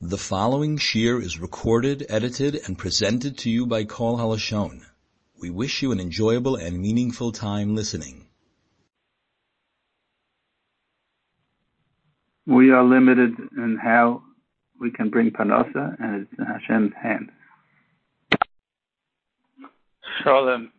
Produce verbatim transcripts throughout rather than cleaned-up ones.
The following shir is recorded, edited, and presented to you by Kol HaLashon. We wish you an enjoyable and meaningful time listening. We are limited in how we can bring Parnasa, and it's in Hashem's hands. Shalom.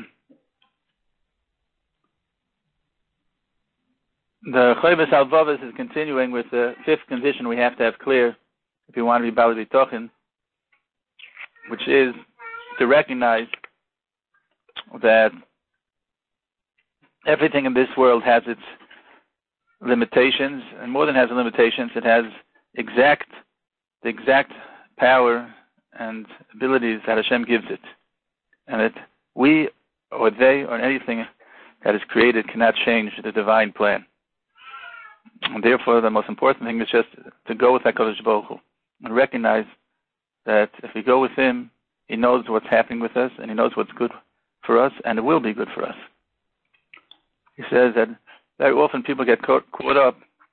The Chayvus Alvavas is continuing with the fifth condition we have to have clear if you want to be Bali B'Tochen, which is to recognize that everything in this world has its limitations, and more than has limitations, it has exact the exact power and abilities that Hashem gives it, and that we or they or anything that is created cannot change the divine plan. And therefore, the most important thing is just to go with HaKadosh Baruch Hu and recognize that if we go with Him, He knows what's happening with us, and He knows what's good for us, and it will be good for us. He says that very often people get caught, caught up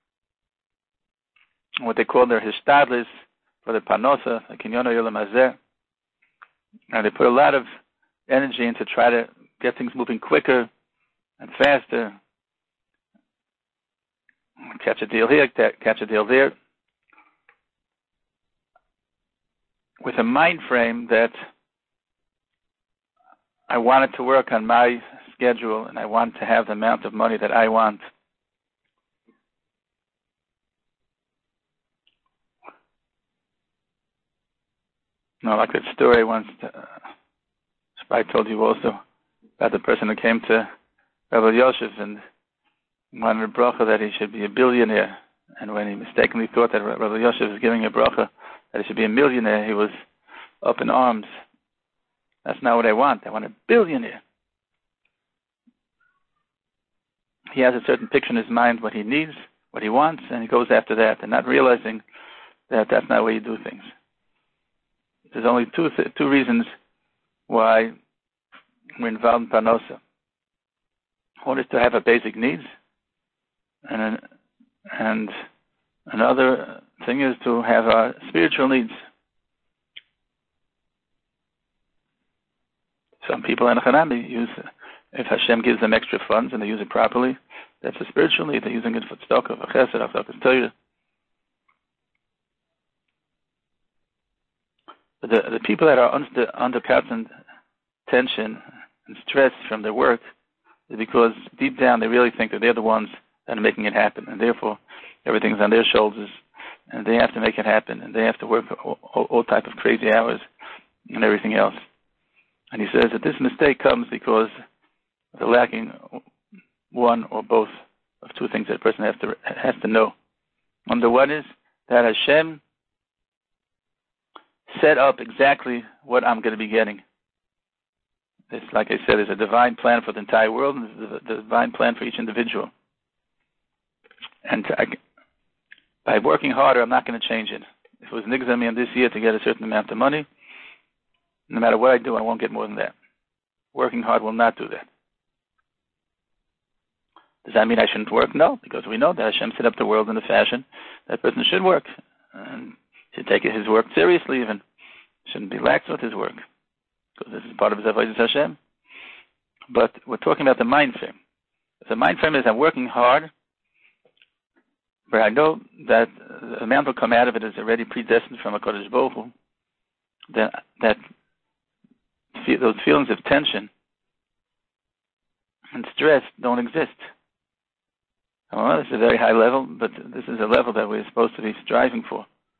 in what they call their hishtadlis for the parnosa, the kinyono yolam hazeh, and they put a lot of energy into try to get things moving quicker and faster, catch a deal here, catch a deal there, with a mind frame that I want it to work on my schedule and I want to have the amount of money that I want. You know, like that story once, uh, I told you also about the person who came to Rabbi Yosef and wanted a bracha that he should be a billionaire. And when he mistakenly thought that Rabbi Yosef was giving a bracha that he should be a millionaire, he was up in arms. That's not what I want. I want a billionaire. He has a certain picture in his mind, what he needs, what he wants, and he goes after that, and not realizing that that's not the way you do things. There's only two th- two reasons why we're involved in Parnosa. One is to have our basic needs, and and another thing is to have our spiritual needs. Some people in Hanami use, if Hashem gives them extra funds and they use it properly, that's a spiritual need. They're using it for tzedakah, for chesed, for tzedakah. But the, the people that are under, under constant tension and stress from their work is because deep down they really think that they're the ones that are making it happen, and therefore everything's on their shoulders, and they have to make it happen, and they have to work all, all, all type of crazy hours and everything else. And he says that this mistake comes because of the lacking one or both of two things that a person has to has to know. Number one is that Hashem set up exactly what I'm going to be getting. It's like I said, there's a divine plan for the entire world, and there's a divine plan for each individual. And to, I, by working harder, I'm not going to change it. If it was nigzami this year to get a certain amount of money, no matter what I do, I won't get more than that. Working hard will not do that. Does that mean I shouldn't work? No, because we know that Hashem set up the world in a fashion that person should work and should take his work seriously even. Shouldn't be lax with his work, because this is part of his avodas Hashem. But we're talking about the mind frame. If the mind frame is I'm working hard, but I know that the amount will come out of it is already predestined from HaKadosh Baruch Hu, then that those feelings of tension and stress don't exist. Well, this is a very high level, but this is a level that we're supposed to be striving for.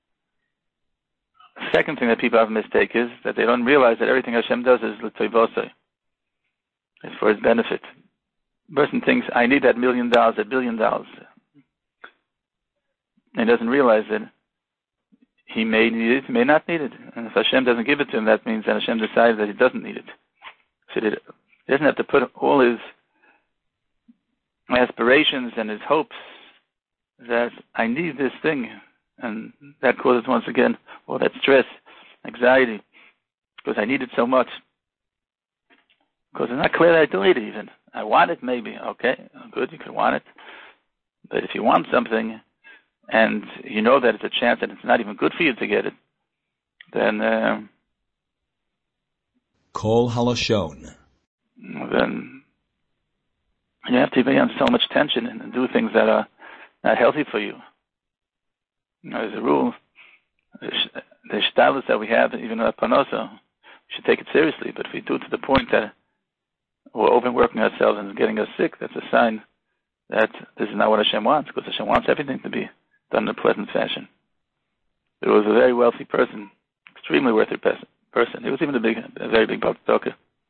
The second thing that people have a mistake is that they don't realize that everything Hashem does is l'toivosai. It's for His benefit. The person thinks, I need that million dollars, that billion dollars. And he doesn't realize that he may need it, he may not need it. And if Hashem doesn't give it to him, that means that Hashem decides that he doesn't need it. So he doesn't have to put all his aspirations and his hopes that I need this thing. And that causes, once again, all that stress, anxiety, because I need it so much. Because it's not clear that I do need it even. I want it maybe. Okay, good, you can want it. But if you want something, and you know that it's a chance that it's not even good for you to get it, then uh, Kol Halashon. Then you have to be under so much tension and do things that are not healthy for you. You know, as a rule, the status that we have, even at Panosa, we should take it seriously. But if we do it to the point that we're overworking ourselves and it's getting us sick, that's a sign that this is not what Hashem wants, because Hashem wants everything to be done in a pleasant fashion. There was a very wealthy person, extremely wealthy person. He was even a big, a very big Baltoka.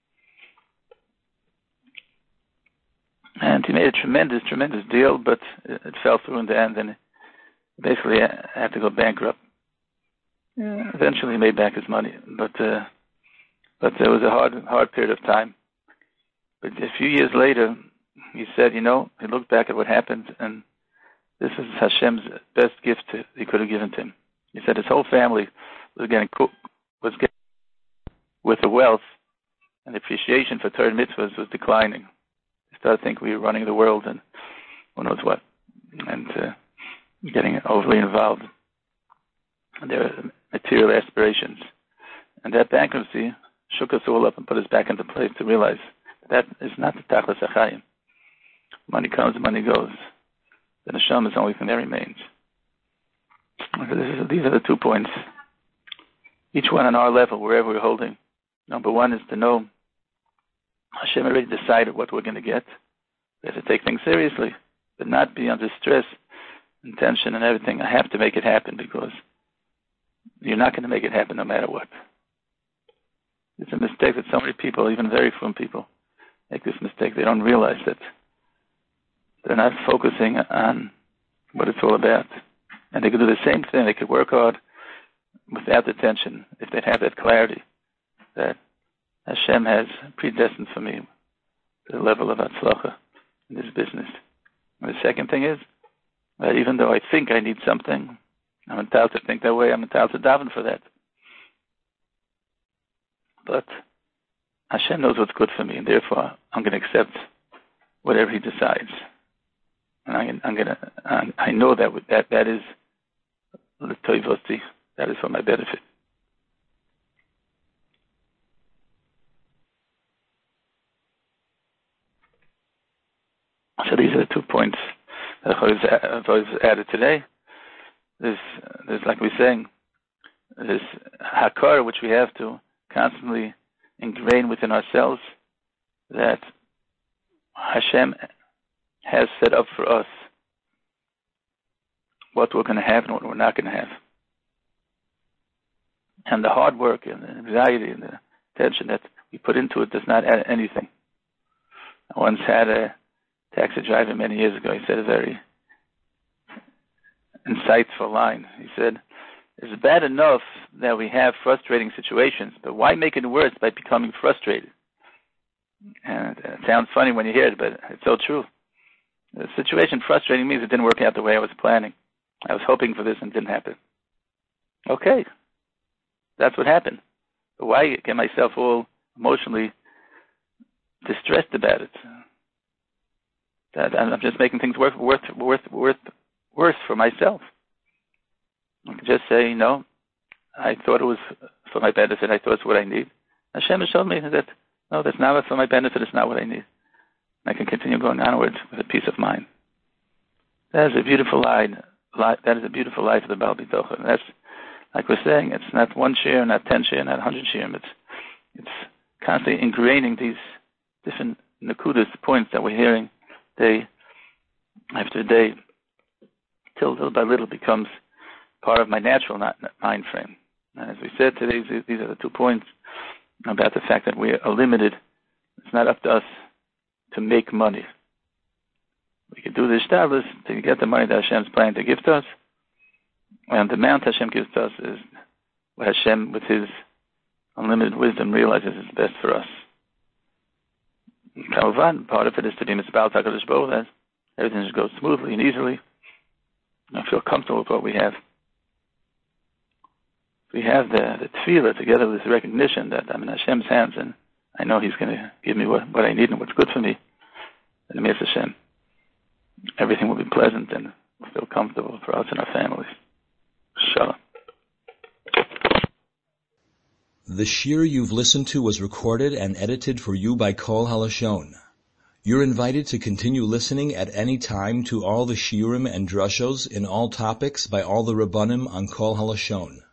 And he made a tremendous, tremendous deal, but it, it fell through in the end, and basically had to go bankrupt. Yeah. Eventually, he made back his money, but uh, but it was a hard, hard period of time. But a few years later, he said, you know, he looked back at what happened, and this is Hashem's best gift he could have given to him. He said his whole family was getting was getting with the wealth, and the appreciation for Torah mitzvahs was declining. He started thinking we were running the world, and who knows what, and uh, getting overly involved in their material aspirations. And that bankruptcy shook us all up and put us back into place to realize that is not the Tachlis HaChaim. Money comes, money goes. The Neshama is the only thing that remains. So this is, these are the two points. Each one on our level, wherever we're holding. Number one is to know Hashem already decided what we're going to get. We have to take things seriously, but not be under stress and tension and everything. I have to make it happen, because you're not going to make it happen no matter what. It's a mistake that so many people, even very firm people, make this mistake. They don't realize that they're not focusing on what it's all about. And they could do the same thing. They could work hard without the tension if they'd have that clarity that Hashem has predestined for me to the level of Atzlacha in this business. And the second thing is that even though I think I need something, I'm entitled to think that way. I'm entitled to daven for that. But Hashem knows what's good for me, and therefore I'm going to accept whatever He decides. And I, I'm going to. I know that that that is l'toivoti. That is for my benefit. So these are the two points that I've always added today. There's, there's like we're saying, this hakar which we have to constantly ingrain within ourselves, that Hashem has set up for us what we're going to have and what we're not going to have. And the hard work and the anxiety and the tension that we put into it does not add anything. I once had a taxi driver many years ago. He said a very insightful line. He said, it's bad enough that we have frustrating situations, but why make it worse by becoming frustrated? And it sounds funny when you hear it, but it's so true. The situation frustrating means it didn't work out the way I was planning. I was hoping for this and it didn't happen. Okay, that's what happened. But why get myself all emotionally distressed about it? That I'm just making things worth, worth, worth, worth, worse for myself. I can just say, no, I thought it was for my benefit. I thought it's what I need. Hashem has shown me that, no, that's not for my benefit. It's not what I need. I can continue going onwards with a peace of mind. That is a beautiful line. That is a beautiful life of the Baal Bitocha. That's, like we're saying, it's not one share, not ten share, not a hundred share. It's, it's constantly ingraining these different nakudas, points that we're hearing day after day, till little by little becomes part of my natural mind frame. And as we said today, these are the two points about the fact that we are limited. It's not up to us to make money. We can do the ishtadlus to get the money that Hashem's planning to give to us. And the amount Hashem gives to us is what Hashem, with His unlimited wisdom, realizes is best for us. Kamavan, part of it is to be mitzvah HaKadosh Baruch Hu, that everything should go smoothly and easily. I feel comfortable with what we have. We have the, the tefillah together with this recognition that I'm in Hashem's hands and I know He's going to give me what, what I need and what's good for me. And Mir Hashem, everything will be pleasant and feel comfortable for us and our families. Shalom. The shiur you've listened to was recorded and edited for you by Kol HaLashon. You're invited to continue listening at any time to all the shiurim and drushos in all topics by all the Rabbanim on Kol HaLashon.